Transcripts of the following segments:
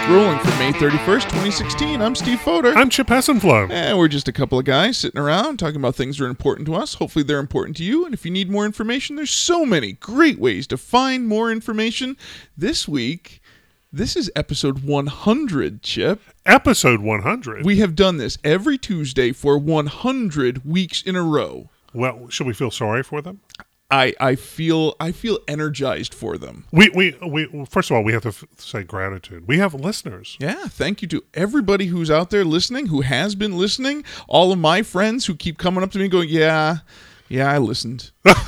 Scrolling for May 31st, 2016. I'm Steve Fodor. I'm Chip Hassenflow. And we're just a couple of guys sitting around talking about things that are important to us. Hopefully they're important to you. And if you need more information, there's so many great ways to find more information. This week, this is episode 100, Chip. Episode 100? We have done this every Tuesday for 100 weeks in a row. Well, should we feel sorry for them? I feel energized for them. We first of all, we have to say gratitude. We have listeners. Yeah, thank you to everybody who's out there listening, who has been listening. All of my friends who keep coming up to me going, yeah, I listened.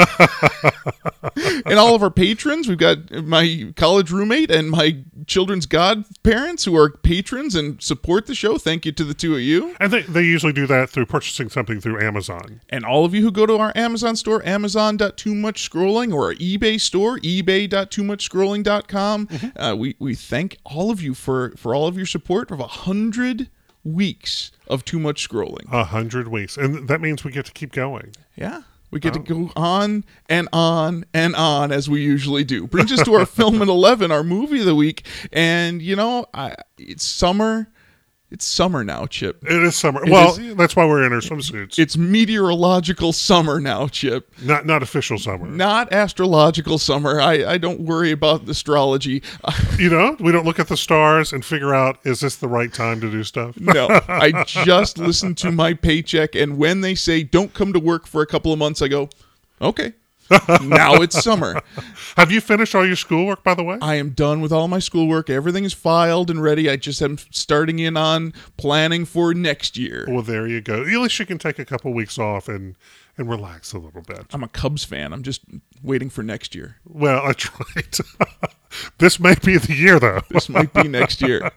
And all of our patrons. We've got my college roommate and my children's godparents who are patrons and support the show. Thank you to the two of you. And they usually do that through purchasing something through Amazon. And all of you who go to our Amazon store, amazon.toomuchscrolling, or our eBay store, ebay.toomuchscrolling.com. Mm-hmm. We thank all of you for all of your support of 100 weeks of Too Much Scrolling. 100 weeks. And that means we get to keep going. Yeah. We get to go on and on and on as we usually do. Brings us to our Film at 11, our movie of the week. And, you know, it's summer. It's summer now, Chip. It is summer. That's why we're in our swimsuits. It's meteorological summer now, Chip. Not official summer. Not astrological summer. I don't worry about astrology. You know, we don't look at the stars and figure out, is this the right time to do stuff? No, I just listen to my paycheck, and when they say don't come to work for a couple of months, I go, okay. Now it's summer. Have you finished all your schoolwork, by the way? I am done with all my schoolwork. Everything is filed and ready. I just am starting in on planning for next year. Well, there you go. At least you can take a couple weeks off and relax a little bit. I'm a Cubs fan. I'm just waiting for next year. Well, that's right. This may be the year, though. This might be next year.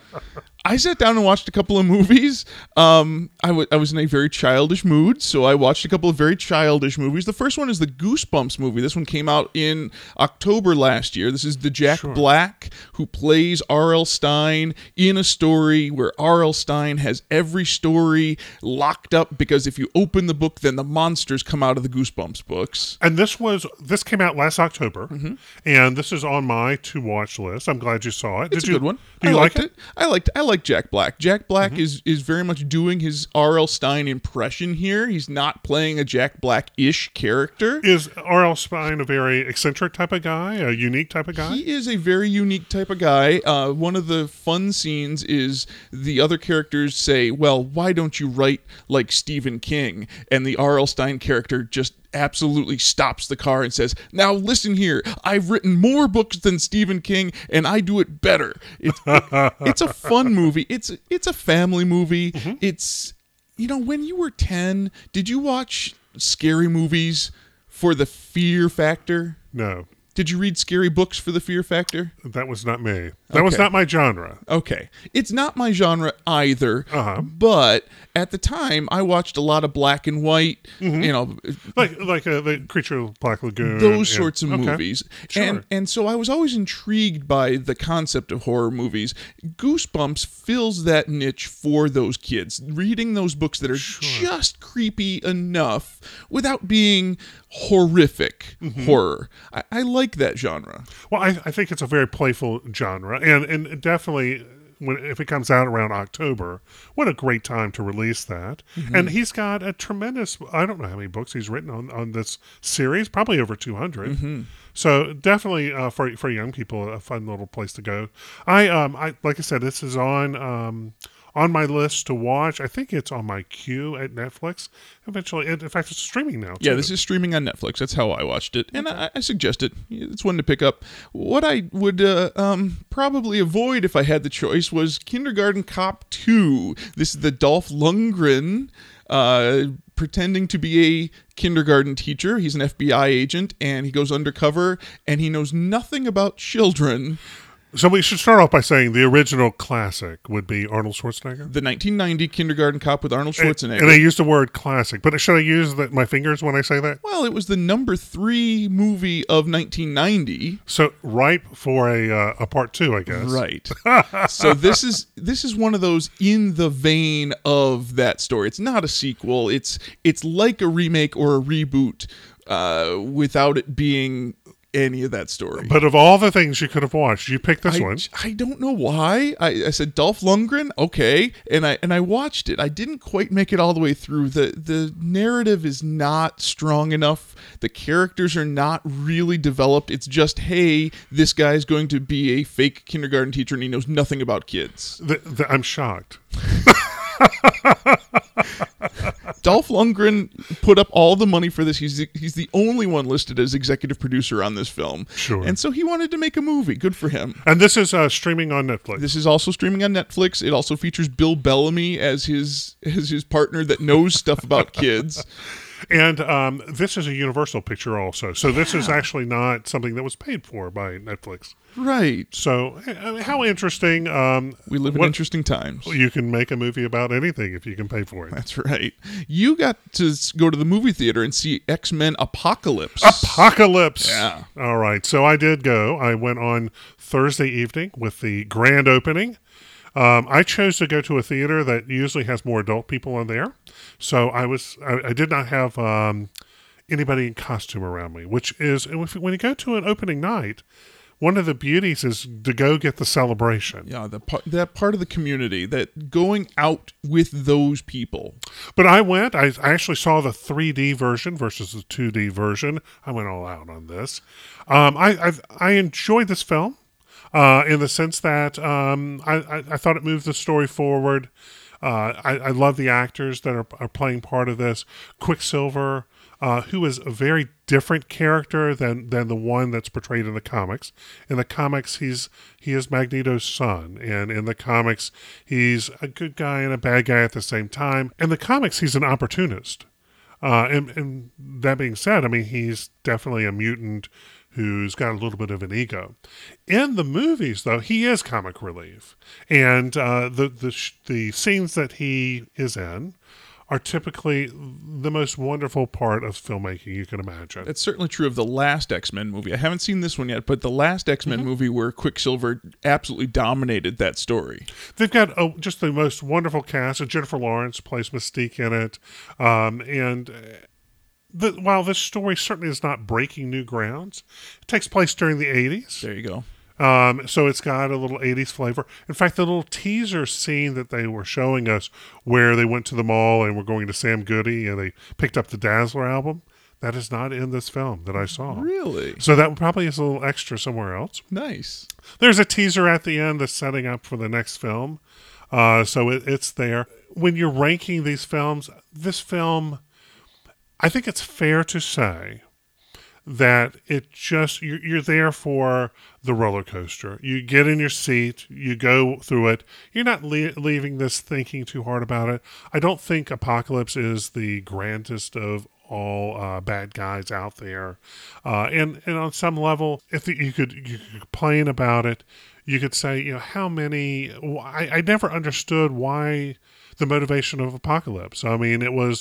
I sat down and watched a couple of movies. I was in a very childish mood, so I watched a couple of very childish movies. The first one is the Goosebumps movie. This one came out in October last year. This is the Jack Black who plays R.L. Stine in a story where R.L. Stine has every story locked up because if you open the book, then the monsters come out of the Goosebumps books. And this came out last October, and this is on my to-watch list. I'm glad you saw it. It's a good one. Do you like it? I like Jack Black. Jack Black is very much doing his R.L. Stine impression here. He's not playing a Jack Black-ish character. Is R.L. Stine a very eccentric type of guy, a unique type of guy? He is a very unique type of guy. One of the fun scenes is the other characters say, well, why don't you write like Stephen King? And the R.L. Stine character just absolutely stops the car and says, now listen here, I've written more books than Stephen King and I do it better. It's a fun movie. It's a family movie. It's, you know, when you were 10, did you watch scary movies for the fear factor? No. Did you read scary books for the fear factor? That was not me. That was not my genre. Okay. It's not my genre either, but at the time, I watched a lot of black and white, you know. Like the Creature of Black Lagoon. Those sorts of movies. Sure. And so I was always intrigued by the concept of horror movies. Goosebumps fills that niche for those kids. Reading those books that are just creepy enough without being horrific horror. I like that genre. Well, I think it's a very playful genre, and definitely if it comes out around October, what a great time to release that. And he's got a tremendous, I don't know how many books he's written on this series, probably over 200. So definitely for young people, a fun little place to go. I like I said, this is on my list to watch. I think it's on my queue at Netflix. Eventually, in fact, it's streaming now, too. Yeah, this is streaming on Netflix. That's how I watched it. And I suggest it. It's one to pick up. What I would probably avoid if I had the choice was Kindergarten Cop 2. This is the Dolph Lundgren pretending to be a kindergarten teacher. He's an FBI agent, and he goes undercover, and he knows nothing about children. So we should start off by saying the original classic would be Arnold Schwarzenegger. The 1990 Kindergarten Cop with Arnold Schwarzenegger. And I used the word classic, but should I use my fingers when I say that? Well, it was the number 3 movie of 1990. So ripe for a part 2, I guess. Right. So this is one of those in the vein of that story. It's not a sequel. It's like a remake or a reboot without it being any of that story. But of all the things you could have watched, you picked this one. I don't know why. I said Dolph Lundgren, okay, and I watched it. I didn't quite make it all the way through. The narrative is not strong enough. The characters are not really developed. It's just, hey, this guy's going to be a fake kindergarten teacher and he knows nothing about kids. I'm shocked. Dolph Lundgren put up all the money for this. He's the only one listed as executive producer on this film. Sure. And so he wanted to make a movie. Good for him. And this is streaming on Netflix. This is also streaming on Netflix. It also features Bill Bellamy as his partner that knows stuff about kids. And this is a Universal picture also. So this is actually not something that was paid for by Netflix. Right. So how interesting. We live in interesting times. You can make a movie about anything if you can pay for it. That's right. You got to go to the movie theater and see X-Men Apocalypse. Apocalypse! Yeah. All right. So I did go. I went on Thursday evening with the grand opening. I chose to go to a theater that usually has more adult people in there. So I did not have anybody in costume around me, which is, when you go to an opening night, one of the beauties is to go get the celebration. Yeah, that part of the community, that going out with those people. But I actually saw the 3D version versus the 2D version. I went all out on this. I enjoyed this film. In the sense that I thought it moved the story forward. I love the actors that are playing part of this. Quicksilver, who is a very different character than the one that's portrayed in the comics. In the comics, he is Magneto's son, and in the comics, he's a good guy and a bad guy at the same time. In the comics, he's an opportunist. And that being said, I mean, he's definitely a mutant who's got a little bit of an ego. In the movies, though, he is comic relief, and the scenes that he is in are typically the most wonderful part of filmmaking you can imagine. That's certainly true of the last X-Men movie. I haven't seen this one yet, but the last X-Men movie where Quicksilver absolutely dominated that story. They've got just the most wonderful cast. Jennifer Lawrence plays Mystique in it, while this story certainly is not breaking new grounds, it takes place during the 80s. There you go. So it's got a little 80s flavor. In fact, the little teaser scene that they were showing us where they went to the mall and were going to Sam Goody and they picked up the Dazzler album, that is not in this film that I saw. Really? So that probably is a little extra somewhere else. Nice. There's a teaser at the end that's setting up for the next film. So it's there. When you're ranking these films, this film, I think it's fair to say that you're there for the roller coaster. You get in your seat, you go through it. You're not leaving this thinking too hard about it. I don't think Apocalypse is the grandest of all bad guys out there. And on some level, if you could complain about it, you could say, how many... I never understood why the motivation of Apocalypse. I mean, it was...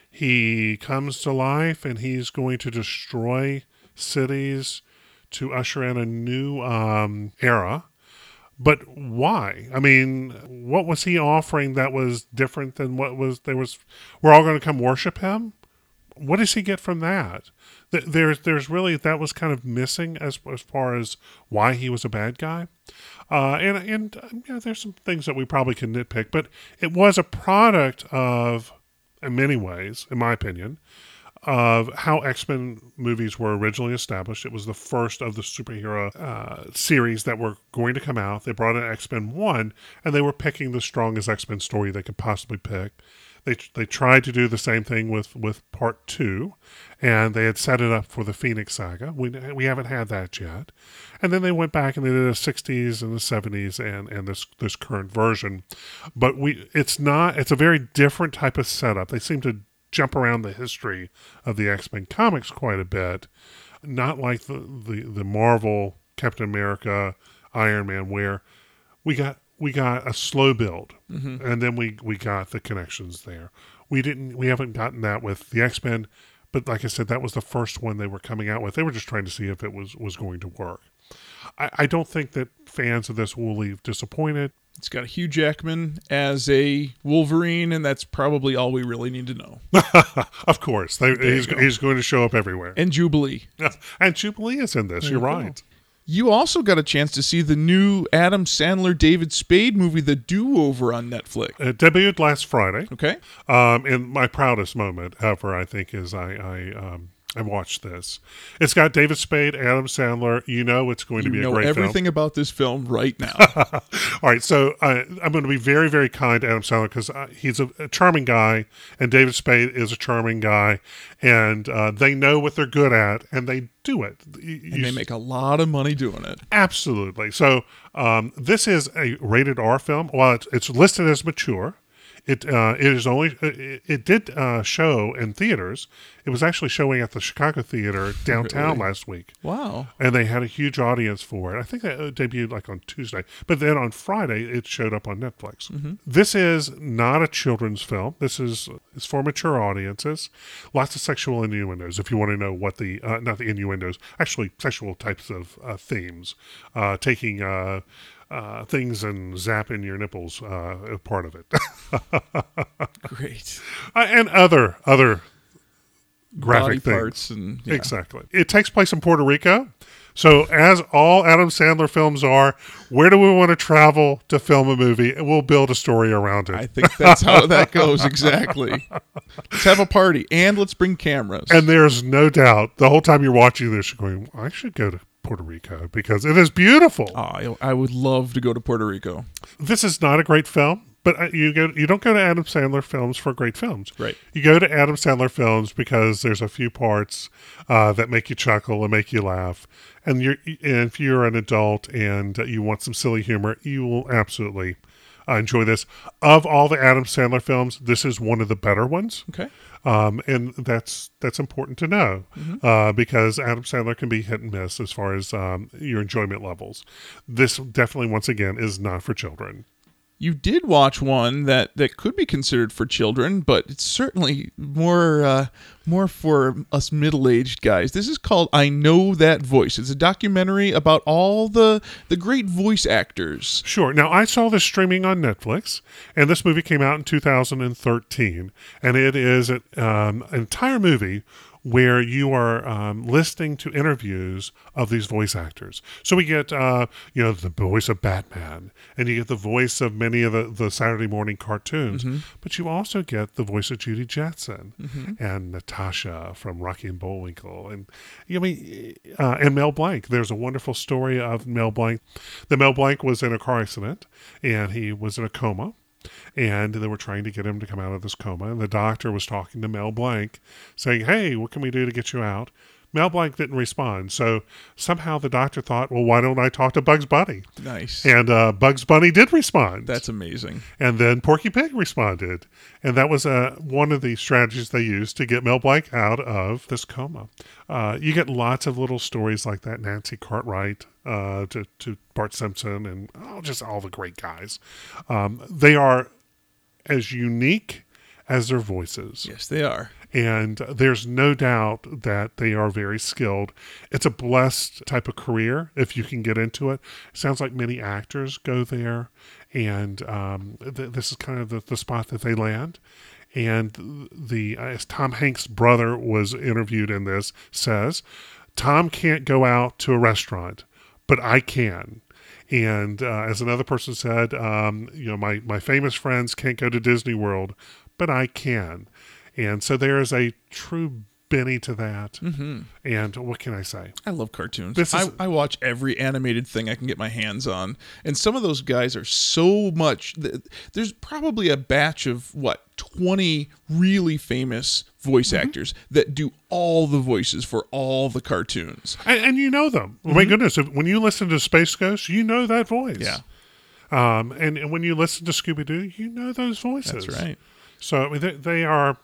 He comes to life and he's going to destroy cities to usher in a new era. But why? I mean, what was he offering that was different than what was we're all going to come worship him? What does he get from that? There's really, that was kind of missing as far as why he was a bad guy. And there's some things that we probably can nitpick, but it was a product of, in many ways, in my opinion, of how X-Men movies were originally established. It was the first of the superhero series that were going to come out. They brought in X-Men 1, and they were picking the strongest X-Men story they could possibly pick. They tried to do the same thing with Part 2, and they had set it up for the Phoenix Saga. We haven't had that yet. And then they went back and they did the 60s and the 70s and this current version. But it's a very different type of setup. They seem to jump around the history of the X-Men comics quite a bit. Not like the Marvel Captain America, Iron Man, where we got a slow build, and then we got the connections there. We haven't gotten that with the X-Men, But like I said, that was the first one they were coming out with. They were just trying to see if it was going to work. I don't think that fans of this will leave disappointed. It's got Hugh Jackman as a Wolverine, and that's probably all we really need to know. Of course. He's going to show up everywhere. And Jubilee. And Jubilee is in this. You're right. You also got a chance to see the new Adam Sandler, David Spade movie, The Do-Over, on Netflix. It debuted last Friday. Okay. And my proudest moment ever, I think, is I watched this. It's got David Spade, Adam Sandler. You know it's going to be a great film. You know everything about this film right now. All right, so I'm going to be very, very kind to Adam Sandler because he's a charming guy, and David Spade is a charming guy, and they know what they're good at, and they do it. And they make a lot of money doing it. Absolutely. So this is a rated R film. While it's listed as mature, it did show in theaters. It was actually showing at the Chicago Theater downtown last week. Wow. And they had a huge audience for it. I think that debuted like on Tuesday. But then on Friday, it showed up on Netflix. Mm-hmm. This is not a children's film. It's for mature audiences. Lots of sexual innuendos, if you want to know what not the innuendos, actually sexual types of themes. Taking things and zapping your nipples, part of it. Great. And other graphic body things. Parts and Exactly. It takes place in Puerto Rico. So as all Adam Sandler films are, where do we want to travel to film a movie? And we'll build a story around it. I think that's how that goes. Exactly. Let's have a party and let's bring cameras. And there's no doubt the whole time you're watching this, you're going, I should go to Puerto Rico because it is beautiful. Oh, I would love to go to Puerto Rico. This is not a great film, but you don't go to Adam Sandler films for great films. Right. You go to Adam Sandler films because there's a few parts that make you chuckle and make you laugh. And if you're an adult and you want some silly humor, you will absolutely enjoy this. Of all the Adam Sandler films, this is one of the better ones. Okay. And that's important to know because Adam Sandler can be hit and miss as far as your enjoyment levels. This definitely, once again, is not for children. You did watch one that could be considered for children, but it's certainly more for us middle-aged guys. This is called I Know That Voice. It's a documentary about all the great voice actors. Sure. Now, I saw this streaming on Netflix, and this movie came out in 2013, and it is an entire movie where you are listening to interviews of these voice actors. So we get, the voice of Batman, and you get the voice of many of the Saturday morning cartoons, but you also get the voice of Judy Jetson and Natasha from Rocky and Bullwinkle, and and Mel Blanc. There's a wonderful story of Mel Blanc. Mel Blanc was in a car accident, and he was in a coma. And they were trying to get him to come out of this coma. And the doctor was talking to Mel Blanc, saying, hey, what can we do to get you out? Mel Blanc didn't respond. So somehow the doctor thought, well, why don't I talk to Bugs Bunny? Nice. And Bugs Bunny did respond. That's amazing. And then Porky Pig responded. And that was one of the strategies they used to get Mel Blanc out of this coma. You get lots of little stories like that. Nancy Cartwright to Bart Simpson and just all the great guys. They are as unique as their voices. Yes, they are. And there's no doubt that they are very skilled. It's a blessed type of career if you can get into it. It sounds like many actors go there, and this is kind of the spot that they land. And as Tom Hanks' brother was interviewed in this, says, Tom can't go out to a restaurant, but I can. And as another person said, my famous friends can't go to Disney World, but I can. And so there is a true Benny to that. Mm-hmm. And what can I say? I love cartoons. I watch every animated thing I can get my hands on. And some of those guys are so much. There's probably a batch of, 20 really famous voice actors that do all the voices for all the cartoons. And you know them. Mm-hmm. My goodness. When you listen to Space Ghost, you know that voice. Yeah. And when you listen to Scooby-Doo, you know those voices. That's right. So they are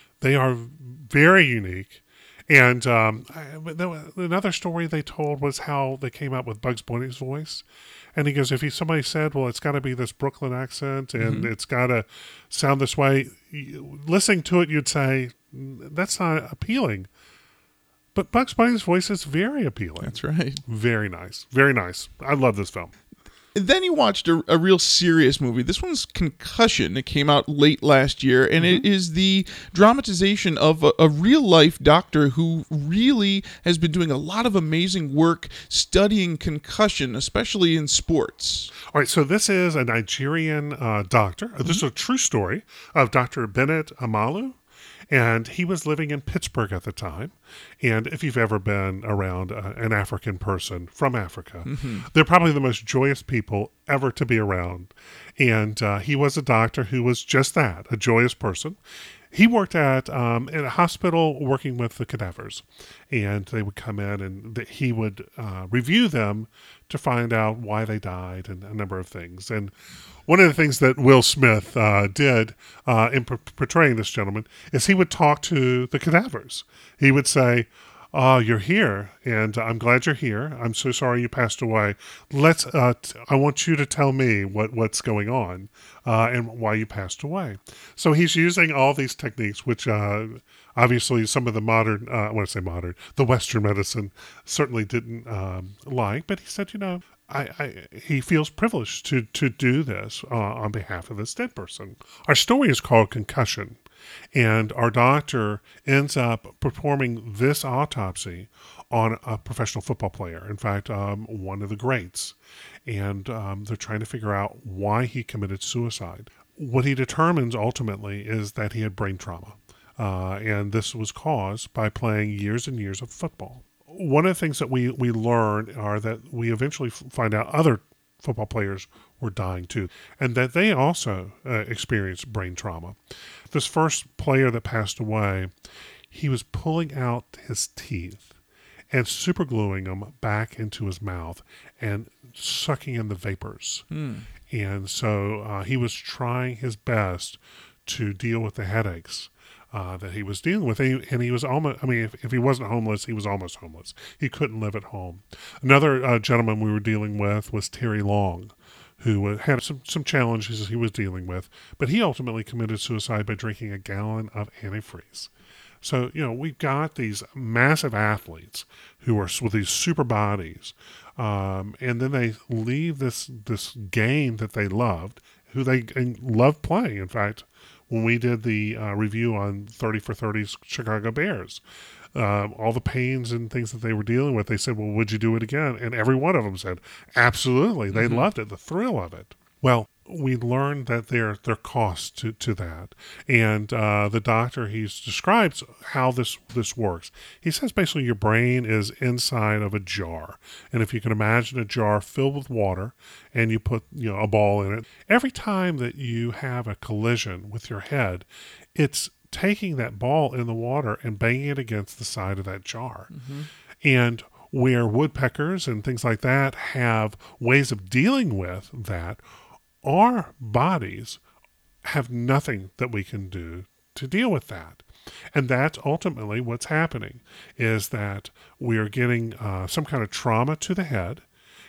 very unique. And another story they told was how they came up with Bugs Bunny's voice. And he goes, if somebody said, well, it's got to be this Brooklyn accent and it's got to sound this way, listening to it, you'd say, that's not appealing. But Bugs Bunny's voice is very appealing. That's right. Very nice. Very nice. I love this film. And then you watched a real serious movie. This one's Concussion. It came out late last year, and it is the dramatization of a real-life doctor who really has been doing a lot of amazing work studying concussion, especially in sports. All right, so this is a Nigerian doctor. This is a true story of Dr. Bennett Amalu. And he was living in Pittsburgh at the time. And if you've ever been around an African person from Africa, they're probably the most joyous people ever to be around. And he was a doctor who was just that, a joyous person. He worked at in a hospital working with the cadavers. And they would come in and he would review them to find out why they died and a number of things. And one of the things that Will Smith did in portraying this gentleman is he would talk to the cadavers. He would say, "Oh, you're here, and I'm glad you're here. I'm so sorry you passed away. I want you to tell me what's going on and why you passed away." So he's using all these techniques, which obviously some of the modern, the Western medicine certainly didn't like. But he said, he feels privileged to do this on behalf of this dead person. Our story is called Concussion, and our doctor ends up performing this autopsy on a professional football player. In fact, one of the greats. And they're trying to figure out why he committed suicide. What he determines ultimately is that he had brain trauma. And this was caused by playing years and years of football. One of the things that we learn are that we eventually find out other football players were dying too, and that they also experienced brain trauma. This first player that passed away, he was pulling out his teeth and supergluing them back into his mouth and sucking in the vapors. And so he was trying his best to deal with the headaches that he was dealing with. And he was almost, if he wasn't homeless, he was almost homeless. He couldn't live at home. Another gentleman we were dealing with was Terry Long, who had some challenges he was dealing with, but he ultimately committed suicide by drinking a gallon of antifreeze. So, we've got these massive athletes who are with these super bodies, and then they leave this game that they loved, who they loved playing. In fact, when we did the review on 30 for 30's Chicago Bears, all the pains and things that they were dealing with, they said, well, would you do it again? And every one of them said, absolutely. They loved it, the thrill of it. Well, we learned that there are costs to that. And the doctor, he describes how this works. He says basically your brain is inside of a jar. And if you can imagine a jar filled with water and you put a ball in it, every time that you have a collision with your head, it's taking that ball in the water and banging it against the side of that jar. And where woodpeckers and things like that have ways of dealing with that, our bodies have nothing that we can do to deal with that. And that's ultimately what's happening, is that we are getting some kind of trauma to the head,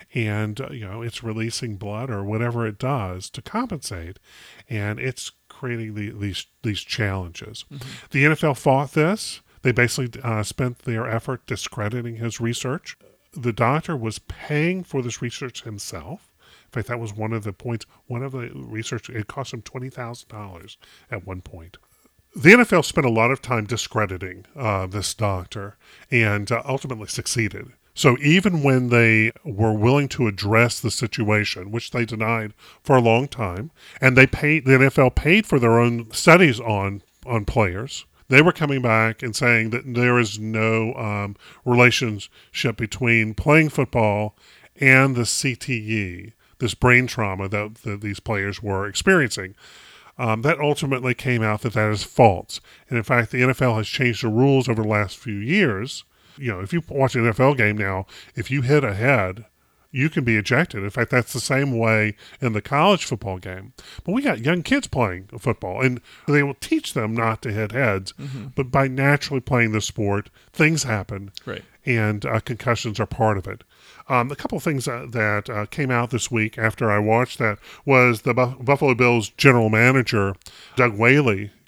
and it's releasing blood or whatever it does to compensate, and it's creating these challenges. The NFL fought this. They basically spent their effort discrediting his research. The doctor was paying for this research himself. In fact, that was one of the points. One of the research, it cost him $20,000 at one point. The NFL spent a lot of time discrediting this doctor and ultimately succeeded. So even when they were willing to address the situation, which they denied for a long time, and the NFL paid for their own studies on players, they were coming back and saying that there is no relationship between playing football and the CTE, this brain trauma that these players were experiencing. That ultimately came out that is false. And in fact, the NFL has changed the rules over the last few years. If you watch an NFL game now, if you hit a head, you can be ejected. In fact, that's the same way in the college football game. But we got young kids playing football, and they will teach them not to hit heads. But by naturally playing the sport, things happen. Right. And concussions are part of it. A couple of things that came out this week after I watched that was the Buffalo Bills general manager, Doug Whaley,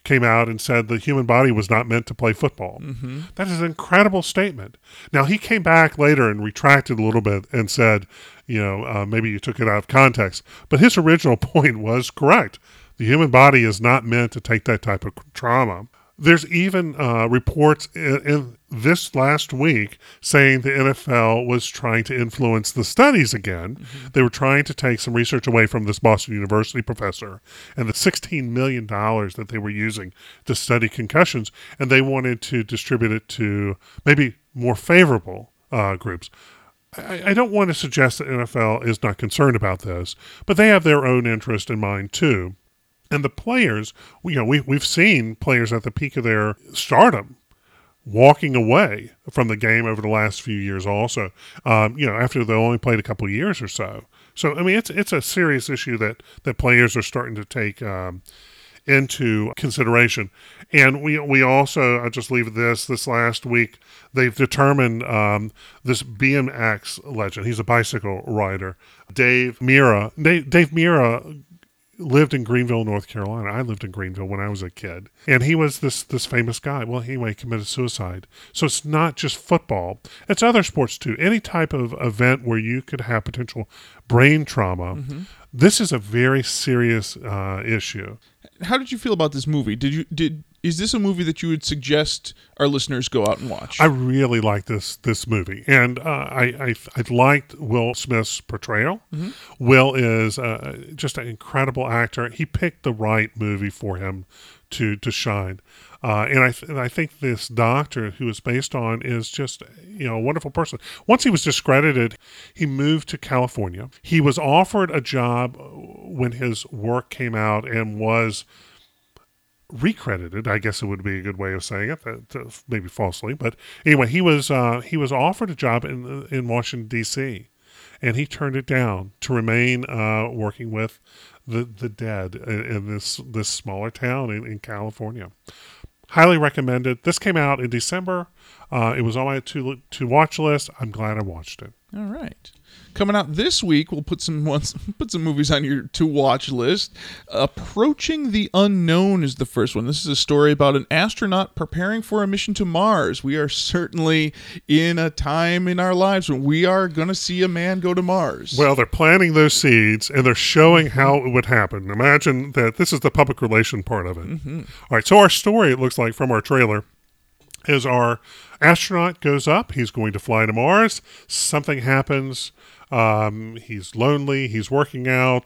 came out and said the human body was not meant to play football. That is an incredible statement. Now, he came back later and retracted a little bit and said, maybe you took it out of context. But his original point was correct. The human body is not meant to take that type of trauma. There's even reports in this last week saying the NFL was trying to influence the studies again. They were trying to take some research away from this Boston University professor and the $16 million that they were using to study concussions, and they wanted to distribute it to maybe more favorable groups. I don't want to suggest that NFL is not concerned about this, but they have their own interest in mind too. And the players, we've seen players at the peak of their stardom walking away from the game over the last few years also, after they only played a couple of years or so. So, I mean, it's a serious issue that players are starting to take into consideration. And we also, I'll just leave this last week, they've determined this BMX legend, he's a bicycle rider, Dave Mirra. Dave Mirra lived in Greenville, North Carolina. I lived in Greenville when I was a kid. And he was this famous guy. Well, anyway, he committed suicide. So it's not just football. It's other sports too. Any type of event where you could have potential brain trauma. This is a very serious issue. How did you feel about this movie? Is this a movie that you would suggest our listeners go out and watch? I really like this movie, and I liked Will Smith's portrayal. Will is just an incredible actor. He picked the right movie for him to shine, and I think this doctor who is based on is just a wonderful person. Once he was discredited, he moved to California. He was offered a job when his work came out and was recredited, I guess it would be a good way of saying it, maybe falsely. But anyway, he was offered a job in Washington, D.C., and he turned it down to remain working with the dead in this smaller town in California. Highly recommended. This came out in December. It was on my to watch list. I'm glad I watched it. All right. Coming out this week, we'll put some movies on your to watch list. Approaching the Unknown is the first one. This is a story about an astronaut preparing for a mission to Mars. We are certainly in a time in our lives when we are going to see a man go to Mars. Well, they're planting those seeds and they're showing how it would happen. Imagine that this is the public relation part of it. All right. So our story, it looks like from our trailer, is our astronaut goes up. He's going to fly to Mars. Something happens. He's lonely. He's working out.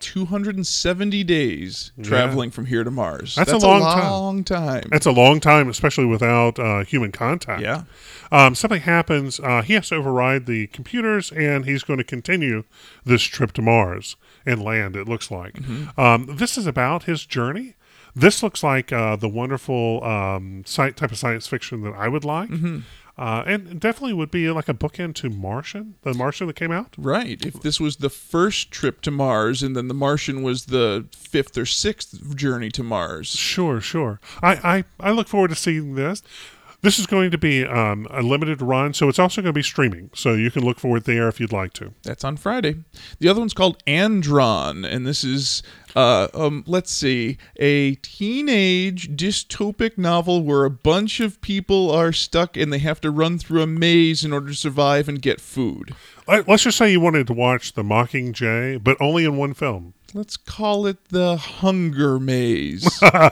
270 days traveling from here to Mars. That's a long time. That's a long time, especially without human contact. Yeah. Something happens. He has to override the computers, and he's going to continue this trip to Mars and land, it looks like. This is about his journey. This looks like the wonderful type of science fiction that I would like. And definitely would be like a bookend to Martian, the Martian that came out. Right. If this was the first trip to Mars and then the Martian was the 5th or 6th journey to Mars. Sure. I look forward to seeing this. This is going to be a limited run, so it's also going to be streaming. So you can look for it there if you'd like to. That's on Friday. The other one's called Andron, and this is, let's see, a teenage dystopic novel where a bunch of people are stuck and they have to run through a maze in order to survive and get food. Let's just say you wanted to watch The Mockingjay, but only in one film. Let's call it The Hunger Maze.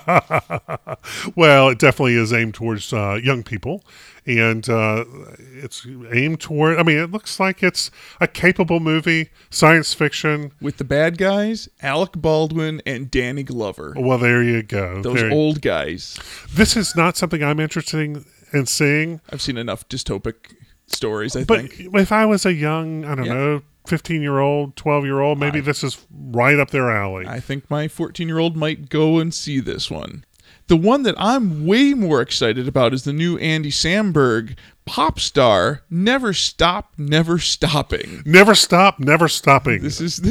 Well, it definitely is aimed towards young people, and it's aimed toward, it looks like it's a capable movie, science fiction. With the bad guys, Alec Baldwin and Danny Glover. Well, there you go. Those old guys. This is not something I'm interested in seeing. I've seen enough dystopic stories, I think. But if I was a young, 15-year-old, 12-year-old, maybe this is right up their alley. I think my 14-year-old might go and see this one. The one that I'm way more excited about is the new Andy Samberg pop star, Never Stop, Never Stopping. Never Stop, Never Stopping. This is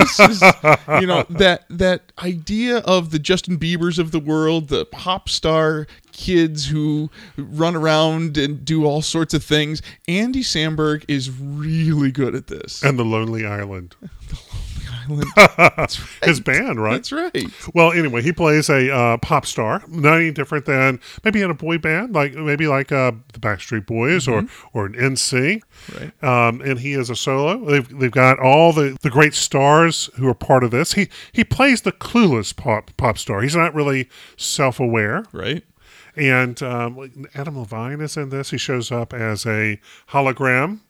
that idea of the Justin Biebers of the world, the pop star kids who run around and do all sorts of things. Andy Samberg is really good at this. And The Lonely Island. Island. That's right. His band, right? That's right. Well, anyway, he plays a pop star, not any different than maybe in a boy band, like the Backstreet Boys or an NSYNC. Right. And he is a solo. They've got all the great stars who are part of this. He plays the clueless pop star. He's not really self-aware. Right. And Adam Levine is in this. He shows up as a hologram.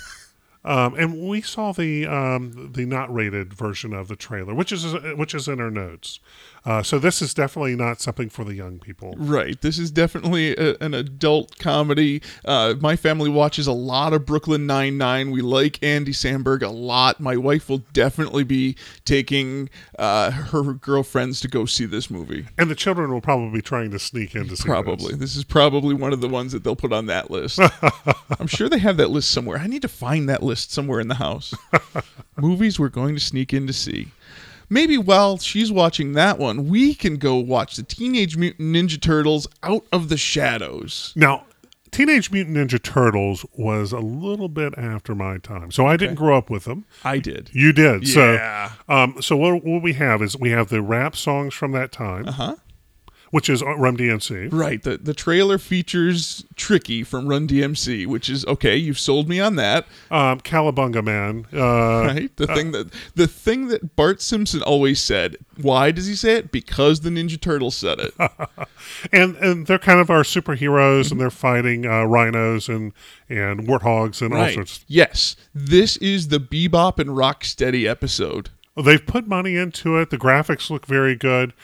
And we saw the not rated version of the trailer, which is in our notes. So this is definitely not something for the young people. Right. This is definitely an adult comedy. My family watches a lot of Brooklyn Nine-Nine. We like Andy Samberg a lot. My wife will definitely be taking her girlfriends to go see this movie. And the children will probably be trying to sneak in to see Probably. This is probably one of the ones that they'll put on that list. I'm sure they have that list somewhere. I need to find that list somewhere in the house. Movies we're going to sneak in to see. Maybe while she's watching that one, we can go watch the Teenage Mutant Ninja Turtles Out of the Shadows. Now, Teenage Mutant Ninja Turtles was a little bit after my time, so I didn't grow up with them. I did. You did. Yeah. So what we have is we have the rap songs from that time. Uh-huh. Which is Run DMC. Right. The trailer features Tricky from Run DMC, which is, okay, you've sold me on that. Cowabunga Man. Right? The thing that Bart Simpson always said. Why does he say it? Because the Ninja Turtles said it. and they're kind of our superheroes, and they're fighting rhinos and warthogs and all sorts. Yes. This is the Bebop and Rocksteady episode. They've put money into it. The graphics look very good.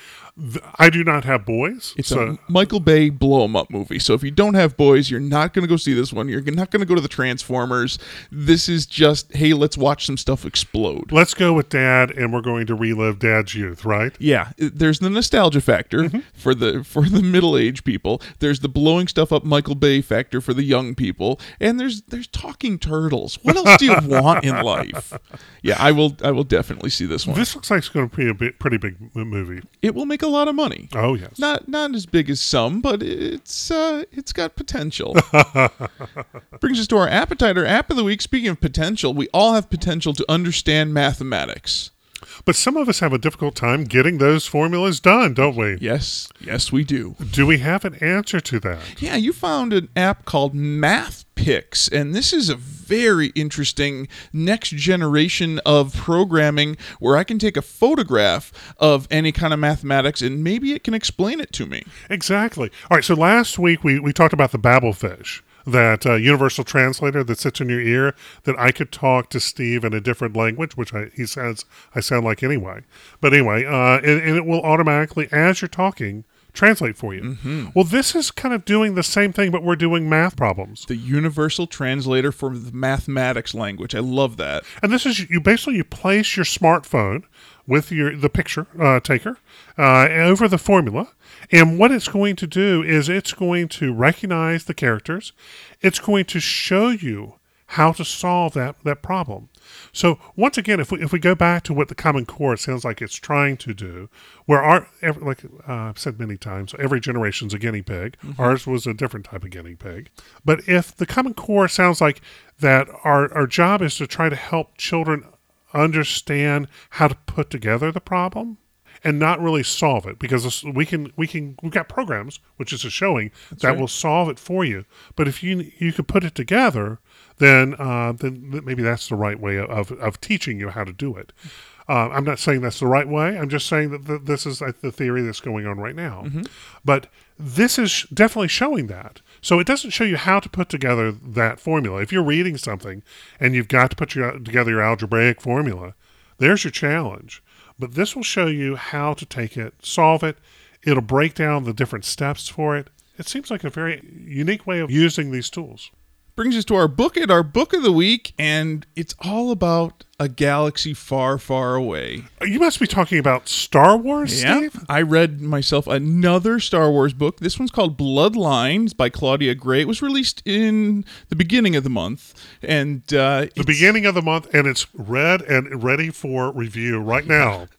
I do not have boys. It's a Michael Bay blow-em-up movie. So if you don't have boys, you're not going to go see this one. You're not going to go to the Transformers. This is just, hey, let's watch some stuff explode. Let's go with Dad, and we're going to relive Dad's youth, right? Yeah, there's the nostalgia factor for the middle-aged people. There's the blowing stuff up Michael Bay factor for the young people, and there's talking turtles. What else do you want in life? Yeah, I will definitely see this one. This looks like it's going to be a pretty big movie. It will make a lot of money. Oh yes, not as big as some, but it's got potential. Brings us to our appetizer app of the week. Speaking of potential, we all have potential to understand mathematics. But some of us have a difficult time getting those formulas done, don't we? Yes, we do. Do we have an answer to that? Yeah, you found an app called MathPix, and this is a very interesting next generation of programming where I can take a photograph of any kind of mathematics and maybe it can explain it to me. Exactly. All right, so last week we talked about the Babelfish. That universal translator that sits in your ear, that I could talk to Steve in a different language, which he says I sound like anyway. But anyway, and it will automatically, as you're talking, translate for you. Mm-hmm. Well, this is kind of doing the same thing, but we're doing math problems. The universal translator for the mathematics language. I love that. And this is you place your smartphone with the picture taker over the formula. And what it's going to do is it's going to recognize the characters. It's going to show you how to solve that problem. So once again, if we go back to what the Common Core sounds like it's trying to do, where like I've said many times, every generation's a guinea pig. Mm-hmm. Ours was a different type of guinea pig. But if the Common Core sounds like that, our job is to try to help children understand how to put together the problem and not really solve it, because we've got programs, which is a showing that will solve it for you. But if you could put it together, then maybe that's the right way of teaching you how to do it. I'm not saying that's the right way. I'm just saying that this is the theory that's going on right now. Mm-hmm. But this is definitely showing that. So it doesn't show you how to put together that formula. If you're reading something and you've got to put together your algebraic formula, there's your challenge. But this will show you how to take it, solve it. It'll break down the different steps for it. It seems like a very unique way of using these tools. Brings us to our book of the week, and it's all about a galaxy far, far away. You must be talking about Star Wars, Steve? Yeah, I read myself another Star Wars book. This one's called Bloodlines by Claudia Gray. It was released in the beginning of the month. And the beginning of the month, and it's read and ready for review right now.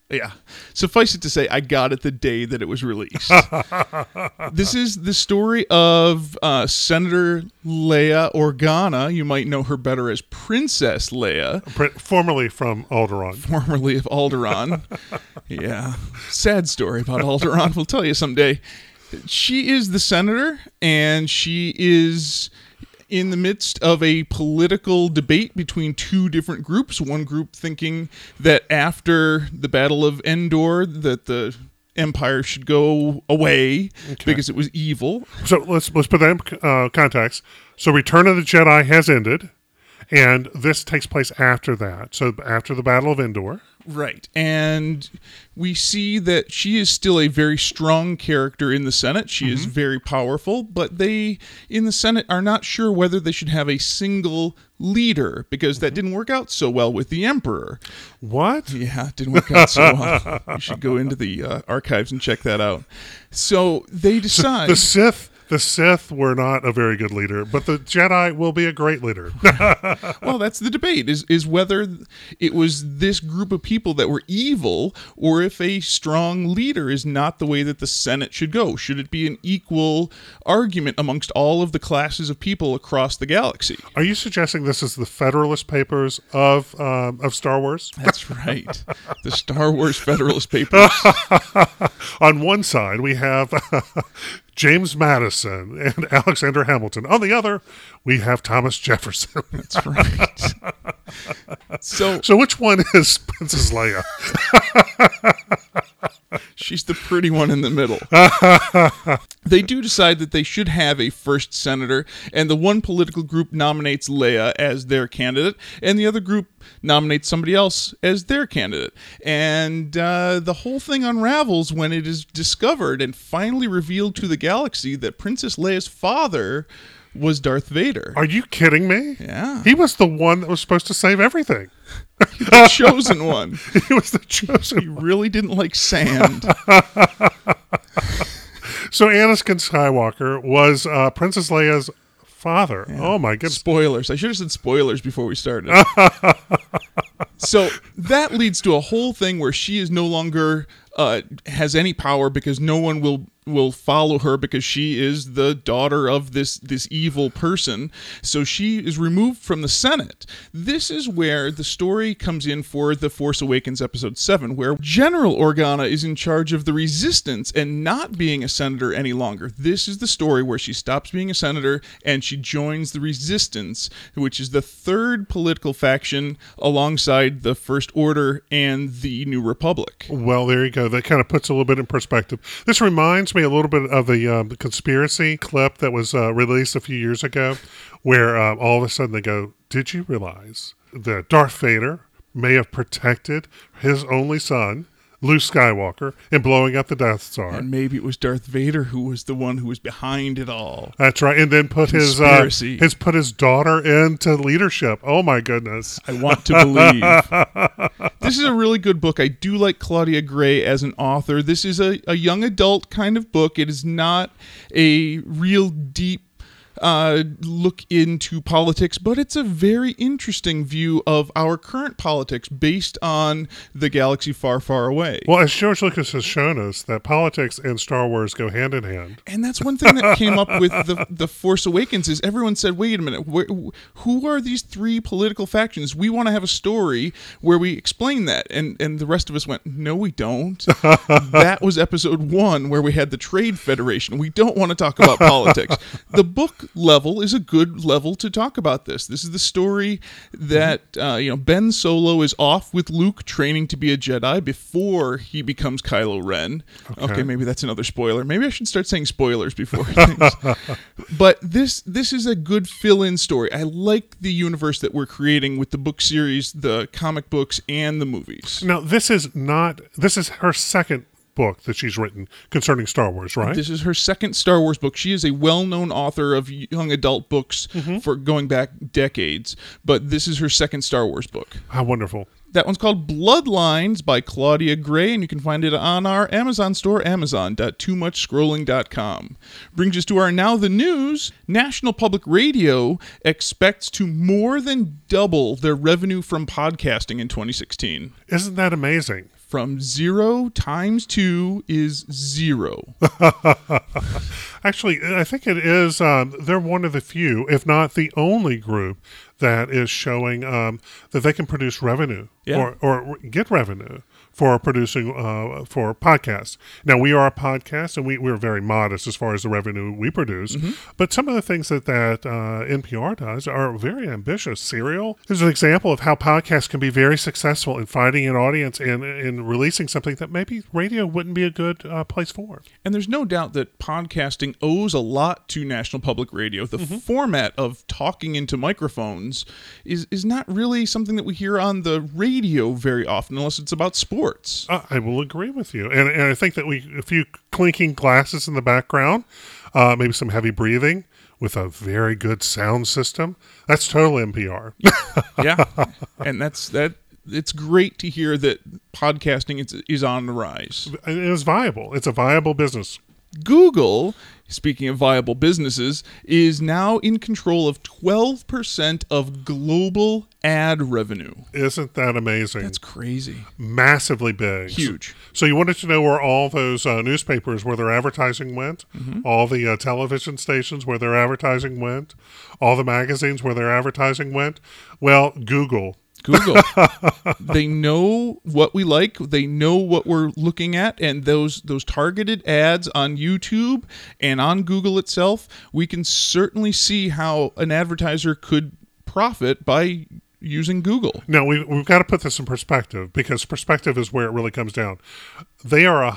Yeah. Suffice it to say, I got it the day that it was released. This is the story of Senator Leia Organa. You might know her better as Princess Leia. Formerly from Alderaan. Formerly of Alderaan. Yeah. Sad story about Alderaan. We'll tell you someday. She is the senator, and she is in the midst of a political debate between two different groups. One group thinking that after the Battle of Endor, that the Empire should go away because it was evil. So let's put that in context. So Return of the Jedi has ended, and this takes place after that. So after the Battle of Endor. Right. And we see that she is still a very strong character in the Senate. She is very powerful, but they, in the Senate, are not sure whether they should have a single leader because that didn't work out so well with the Emperor. What? Yeah, it didn't work out so well. You should go into the archives and check that out. So they decide... The Sith were not a very good leader, but the Jedi will be a great leader. Well, that's the debate, is whether it was this group of people that were evil or if a strong leader is not the way that the Senate should go. Should it be an equal argument amongst all of the classes of people across the galaxy? Are you suggesting this is the Federalist Papers of Star Wars? That's right. The Star Wars Federalist Papers. On one side, we have... James Madison and Alexander Hamilton. On the other, we have Thomas Jefferson. That's right. So which one is Princess Leia? She's the pretty one in the middle. They do decide that they should have a first senator, and the one political group nominates Leia as their candidate, and the other group nominates somebody else as their candidate. And the whole thing unravels when it is discovered and finally revealed to the galaxy that Princess Leia's father was Darth Vader. Are you kidding me? Yeah. He was the one that was supposed to save everything. The chosen one. He was the chosen He really didn't like sand. So Anakin Skywalker was Princess Leia's father. Yeah. Oh my goodness. Spoilers. I should have said spoilers before we started. So that leads to a whole thing where she is no longer has any power because no one will follow her because she is the daughter of this evil person. So she is removed from the Senate. This is where the story comes in for The Force Awakens Episode 7, where General Organa is in charge of the Resistance and not being a senator any longer. This is the story where she stops being a senator and she joins the Resistance, which is the third political faction alongside the First Order and the New Republic. Well, there you go. That kind of puts a little bit in perspective. This reminds me a little bit of the conspiracy clip that was released a few years ago, where all of a sudden they go, "Did you realize that Darth Vader may have protected his only son, Luke Skywalker, in blowing up the Death Star?" And maybe it was Darth Vader who was the one who was behind it all. That's right. And then put his daughter into leadership. Oh my goodness! I want to believe. This is a really good book. I do like Claudia Gray as an author. This is a young adult kind of book. It is not a real deep look into politics, but it's a very interesting view of our current politics based on the galaxy far, far away. Well, as George Lucas has shown us, that politics and Star Wars go hand in hand. And that's one thing that came up with the Force Awakens is everyone said, wait a minute, who are these three political factions? We want to have a story where we explain that. And the rest of us went, no, we don't. That was episode 1 where we had the Trade Federation. We don't want to talk about politics. The book level is a good level to talk about this. This is the story that Ben Solo is off with Luke training to be a Jedi before he becomes Kylo Ren. Okay, maybe that's another spoiler. Maybe I should start saying spoilers before things. But this is a good fill-in story. I like the universe that we're creating with the book series, the comic books, and the movies. Now, this is her second book that she's written concerning Star Wars, right? This is her second Star Wars book. She is a well-known author of young adult books for going back decades, but this is her second Star Wars book. How wonderful. That one's called Bloodlines by Claudia Gray, and you can find it on our Amazon store, amazon.toomuchscrolling.com. Brings us to our Now the News. National Public Radio expects to more than double their revenue from podcasting in 2016. Isn't that amazing? from 0 times 2 is 0. Actually, I think it is. They're one of the few, if not the only group, that is showing that they can produce revenue or get revenue for producing for podcasts. Now, we are a podcast, and we're very modest as far as the revenue we produce. But some of the things that NPR does are very ambitious. Serial is an example of how podcasts can be very successful in finding an audience and in releasing something that maybe radio wouldn't be a good place for. And there's no doubt that podcasting owes a lot to National Public Radio. The format of talking into microphones is not really something that we hear on the radio very often, unless it's about sports. I will agree with you. And I think that a few clinking glasses in the background, maybe some heavy breathing with a very good sound system, that's total NPR. Yeah. And it's great to hear that podcasting is on the rise. It is viable. It's a viable business. Google, speaking of viable businesses, is now in control of 12% of global ad revenue. Isn't that amazing? That's crazy. Massively big. Huge. So you wanted to know where all those newspapers, where their advertising went, all the television stations where their advertising went, all the magazines where their advertising went? Well, Google. They know what we like. They know what we're looking at, and those targeted ads on YouTube and on Google itself, we can certainly see how an advertiser could profit by using Google. Now, we've got to put this in perspective, because perspective is where it really comes down. They are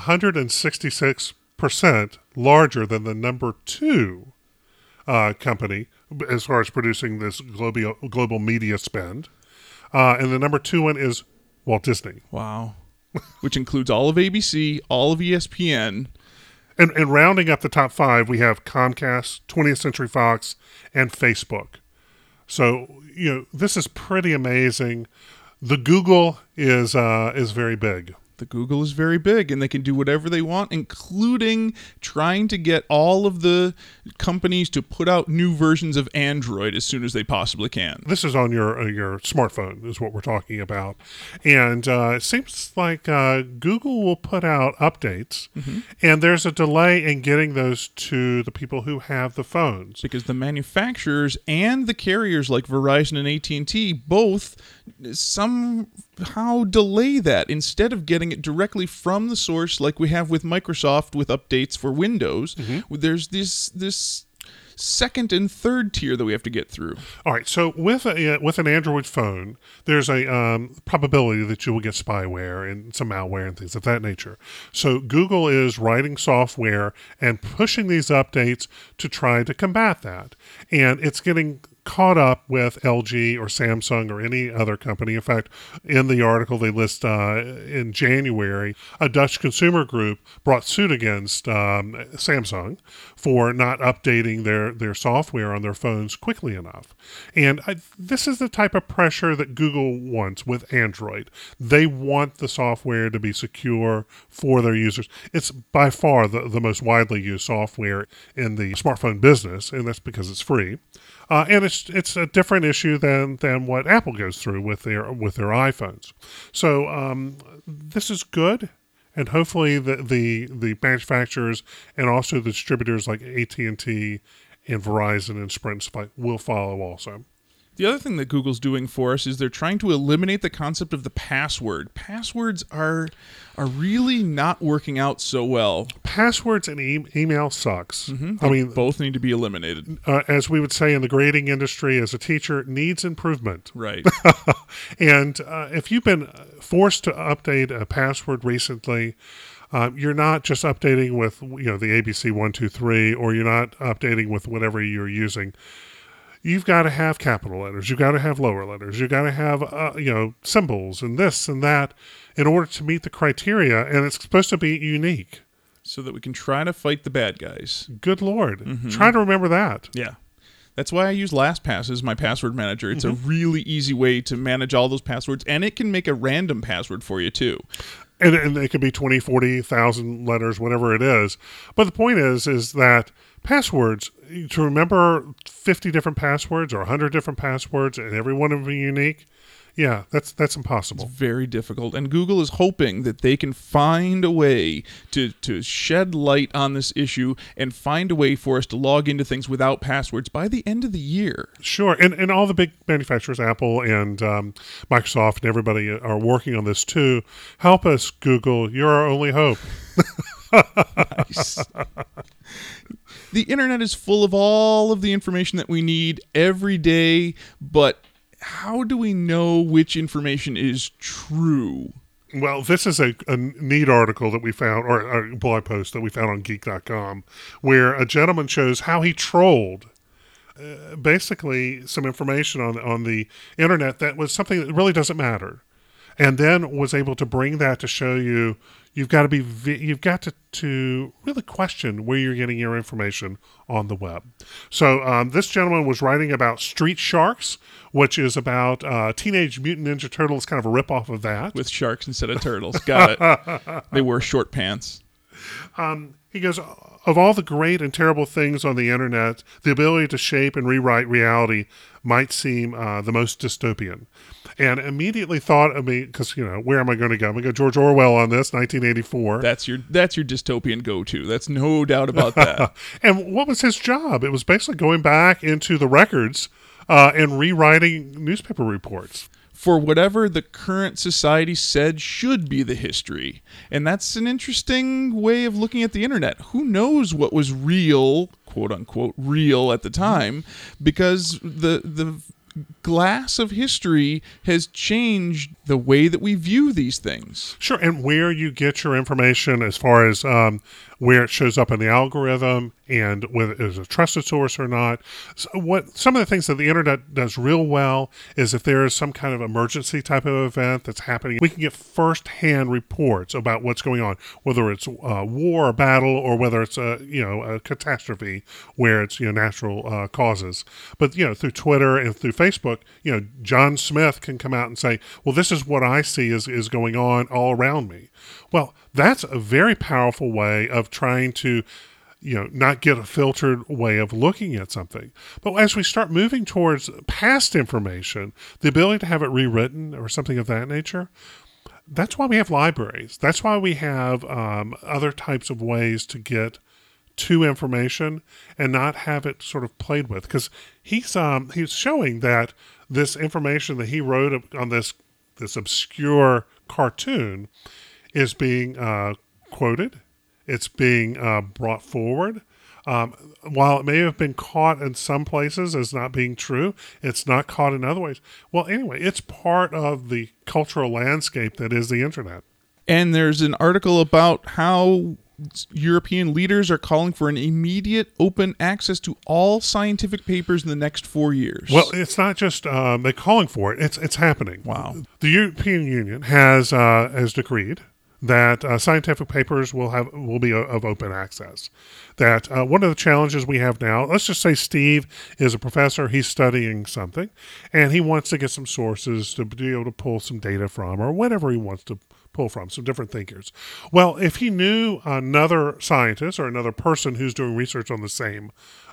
166% larger than the number 2 company as far as producing this global media spend. And the number 2 one is Walt Disney. Wow. Which includes all of ABC, all of ESPN. And rounding up the top 5, we have Comcast, 20th Century Fox, and Facebook. So, this is pretty amazing. The Google is very big. The Google is very big, and they can do whatever they want, including trying to get all of the companies to put out new versions of Android as soon as they possibly can. This is on your smartphone is what we're talking about. And it seems like Google will put out updates, and there's a delay in getting those to the people who have the phones. Because the manufacturers and the carriers like Verizon and AT&T both somehow delay that. Instead of getting it directly from the source like we have with Microsoft with updates for Windows, there's this second and third tier that we have to get through. All right, so with an Android phone, there's a probability that you will get spyware and some malware and things of that nature. So Google is writing software and pushing these updates to try to combat that. And it's getting caught up with LG or Samsung or any other company. In fact, in the article they list in January, a Dutch consumer group brought suit against Samsung for not updating their software on their phones quickly enough. And this is the type of pressure that Google wants with Android. They want the software to be secure for their users. It's by far the most widely used software in the smartphone business, and that's because it's free. And it's a different issue than what Apple goes through with their iPhones. So this is good, and hopefully the manufacturers and also the distributors like AT&T and Verizon and Sprint will follow also. The other thing that Google's doing for us is they're trying to eliminate the concept of the password. Passwords are really not working out so well. Passwords and email sucks. I mean, both need to be eliminated. As we would say in the grading industry, as a teacher, needs improvement. Right. And if you've been forced to update a password recently, you're not just updating with the ABC 123, or you're not updating with whatever you're using. You've got to have capital letters. You've got to have lower letters. You've got to have, symbols and this and that in order to meet the criteria. And it's supposed to be unique. So that we can try to fight the bad guys. Good Lord. Try to remember that. Yeah. That's why I use LastPass as my password manager. It's a really easy way to manage all those passwords, and it can make a random password for you, too. And it could be 20, 40,000 letters, whatever it is. But the point is that passwords, to remember 50 different passwords or 100 different passwords and every one of them unique, Yeah, that's impossible. Very difficult. And Google is hoping that they can find a way to shed light on this issue and find a way for us to log into things without passwords by the end of the year. Sure, and all the big manufacturers, Apple and Microsoft and everybody are working on this too. Help us, Google. You're our only hope. Nice. The internet is full of all of the information that we need every day, but how do we know which information is true? Well, this is a neat article that we found, or a blog post that we found on Geek.com, where a gentleman shows how he trolled basically some information on the internet that was something that really doesn't matter, and then was able to bring that to show you you've got to really question where you're getting your information on the web. So this gentleman was writing about Street Sharks, which is about Teenage Mutant Ninja Turtles, kind of a ripoff of that. With sharks instead of turtles. Got it. They wear short pants. He goes, of all the great and terrible things on the internet, the ability to shape and rewrite reality might seem the most dystopian. And immediately thought of me, because, where am I going to go? I'm going to go George Orwell on this, 1984. That's your dystopian go-to. That's no doubt about that. And what was his job? It was basically going back into the records and rewriting newspaper reports. For whatever the current society said should be the history. And that's an interesting way of looking at the internet. Who knows what was real, quote unquote, real at the time, because the glass of history has changed the way that we view these things. Sure, and where you get your information as far as where it shows up in the algorithm and whether it is a trusted source or not. So some of the things that the internet does real well is if there is some kind of emergency type of event that's happening, we can get first-hand reports about what's going on, whether it's war or battle or whether it's a catastrophe where it's natural causes. But through Twitter and through Facebook, John Smith can come out and say, well, this is what I see is going on all around me. Well, that's a very powerful way of trying to, not get a filtered way of looking at something. But as we start moving towards past information, the ability to have it rewritten or something of that nature, that's why we have libraries. That's why we have other types of ways to get to information and not have it sort of played with. Because he's showing that this information that he wrote on this obscure cartoon is being quoted. It's being brought forward. While it may have been caught in some places as not being true, it's not caught in other ways. Well, anyway, it's part of the cultural landscape that is the internet. And there's an article about how European leaders are calling for an immediate open access to all scientific papers in the next 4 years. Well, it's not just they're calling for it; it's happening. Wow. The European Union has decreed that scientific papers will be of open access. That one of the challenges we have now, let's just say Steve is a professor, he's studying something, and he wants to get some sources to be able to pull some data from, or whatever he wants to pull from, some different thinkers. Well, if he knew another scientist or another person who's doing research on the same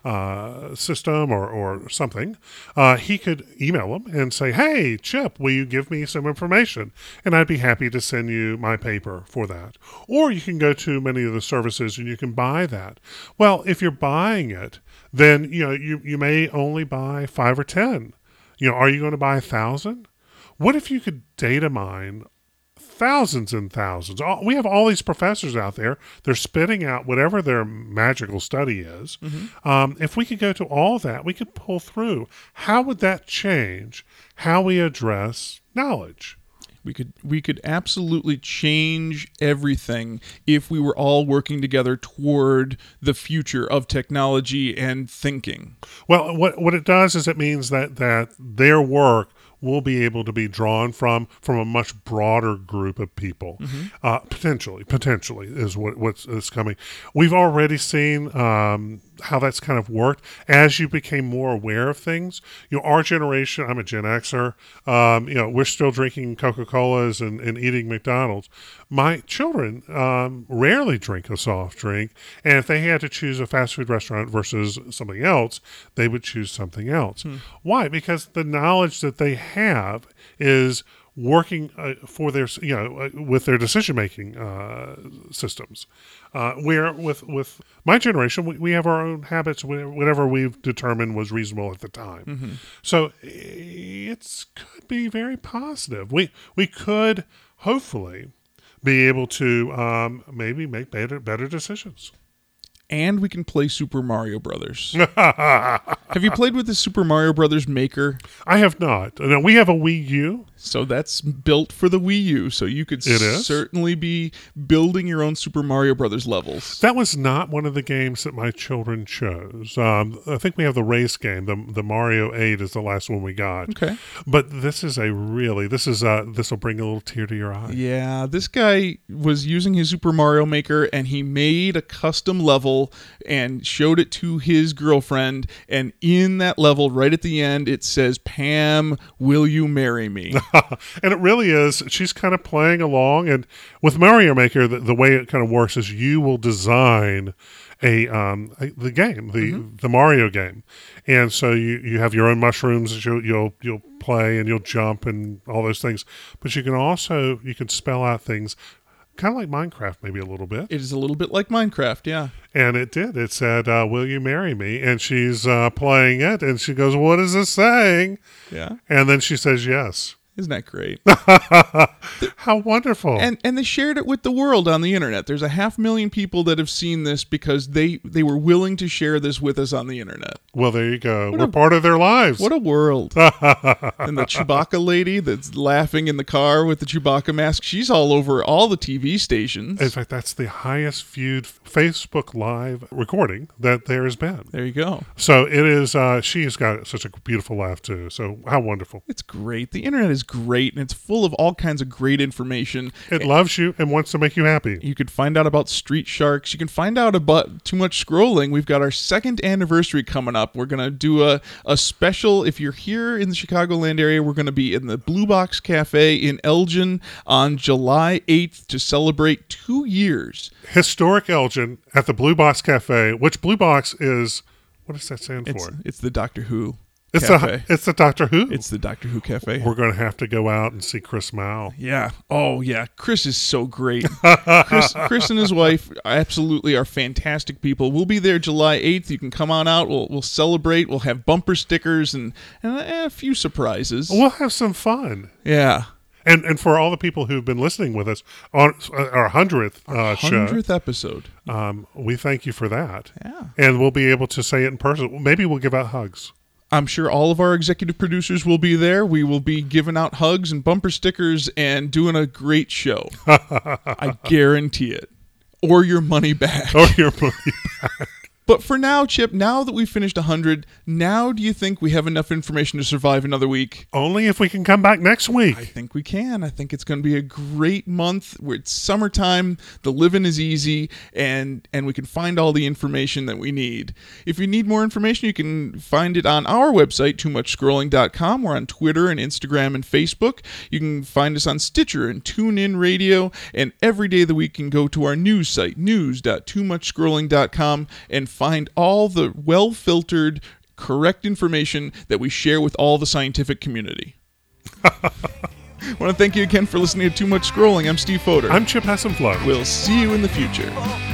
system or something, he could email him and say, hey, Chip, will you give me some information? And I'd be happy to send you my paper for that. Or you can go to many of the services and you can buy that. Well, if you're buying it, then you may only buy 5 or 10. Are you going to buy 1,000? What if you could data mine thousands and thousands? We have all these professors out there. They're spitting out whatever their magical study is. Mm-hmm. If we could go to all that, we could pull through. How would that change how we address knowledge? We could absolutely change everything if we were all working together toward the future of technology and thinking. Well, what it does is it means that their work will be able to be drawn from a much broader group of people. Mm-hmm. Potentially is what's coming. We've already seen how that's kind of worked as you became more aware of things. Our generation, I'm a Gen Xer, we're still drinking Coca-Colas and eating McDonald's. My children rarely drink a soft drink, and if they had to choose a fast food restaurant versus something else, they would choose something else. Why? Because the knowledge that they have is working for their, with their decision-making systems. Where with my generation, we have our own habits, whatever we've determined was reasonable at the time. Mm-hmm. So it could be very positive. We could hopefully be able to maybe make better decisions. And we can play Super Mario Brothers. Have you played with the Super Mario Brothers Maker? I have not. No, we have a Wii U. So that's built for the Wii U, so you could certainly be building your own Super Mario Brothers levels. That was not one of the games that my children chose. I think we have the race game. The Mario 8 is the last one we got. Okay. But this will bring a little tear to your eye. Yeah, this guy was using his Super Mario Maker, and he made a custom level and showed it to his girlfriend, and in that level, right at the end, it says, "Pam, will you marry me?" And it really is. She's kind of playing along, and with Mario Maker, the way it kind of works is you will design the game, the Mario game, and so you have your own mushrooms that you'll play, and you'll jump and all those things. But you can spell out things. Kind of like Minecraft, maybe a little bit. It is a little bit like Minecraft, yeah. And it did. It said, "Will you marry me?" And she's playing it, and she goes, "What is this saying?" Yeah. And then she says, "Yes." Isn't that great? How wonderful. And they shared it with the world on the internet. There's 500,000 people that have seen this because they were willing to share this with us on the internet. Well, there you go. We're part of their lives. What a world. And the Chewbacca lady that's laughing in the car with the Chewbacca mask, she's all over all the TV stations. In fact, that's the highest viewed Facebook Live recording that there has been. There you go. So it is, she's got such a beautiful laugh too. So how wonderful. It's great. The internet is great, and it's full of all kinds of great information. It loves you and wants to make you happy. You could find out about Street Sharks. You can find out about Too Much Scrolling. We've got our 2nd anniversary coming up. We're going to do a special. If you're here in the Chicagoland area, we're going to be in the Blue Box Cafe in Elgin on July 8th to celebrate 2 years. Historic Elgin at the Blue Box Cafe, which Blue Box is, what does that stand for? It's the Doctor Who. It's the Doctor Who. It's the Doctor Who Cafe. We're going to have to go out and see Chris Mao. Yeah. Oh, yeah. Chris is so great. Chris and his wife absolutely are fantastic people. We'll be there July 8th. You can come on out. We'll celebrate. We'll have bumper stickers and a few surprises. We'll have some fun. Yeah. And for all the people who've been listening with us on our 100th show. 100th episode. We thank you for that. Yeah. And we'll be able to say it in person. Maybe we'll give out hugs. I'm sure all of our executive producers will be there. We will be giving out hugs and bumper stickers and doing a great show. I guarantee it. Or your money back. Or your money back. But for now, Chip, now that we've finished 100, now do you think we have enough information to survive another week? Only if we can come back next week. I think we can. I think it's going to be a great month where it's summertime, the living is easy, and we can find all the information that we need. If you need more information, you can find it on our website, toomuchscrolling.com. We're on Twitter and Instagram and Facebook. You can find us on Stitcher and TuneIn Radio, and every day of the week you can go to our news site, news.toomuchscrolling.com, and find all the well-filtered, correct information that we share with all the scientific community. I want to thank you again for listening to Too Much Scrolling. I'm Steve Fodor. I'm Chip Hassenflow. We'll see you in the future.